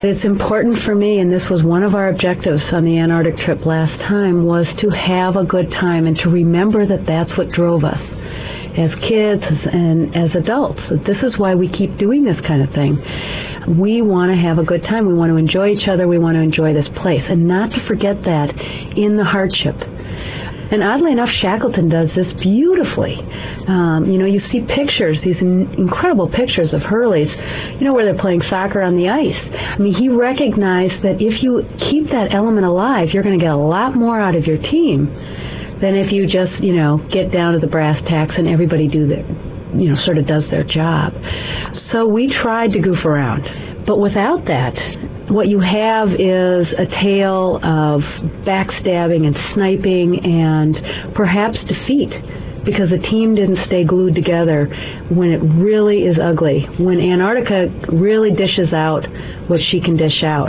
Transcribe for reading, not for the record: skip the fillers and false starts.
It's important for me, and this was one of our objectives on the Antarctic trip last time, was to have a good time and to remember that that's what drove us as kids and as adults. This is why we keep doing this kind of thing. We want to have a good time. We want to enjoy each other. We want to enjoy this place, and not to forget that in the hardship. And oddly enough, Shackleton does this beautifully. You see pictures, these incredible pictures of Hurleys, where they're playing soccer on the ice. I mean, he recognized that if you keep that element alive, you're going to get a lot more out of your team than if you just, get down to the brass tacks and everybody sort of does their job. So we tried to goof around. But without that, what you have is a tale of backstabbing and sniping and perhaps defeat, because the team didn't stay glued together when it really is ugly, when Antarctica really dishes out what she can dish out.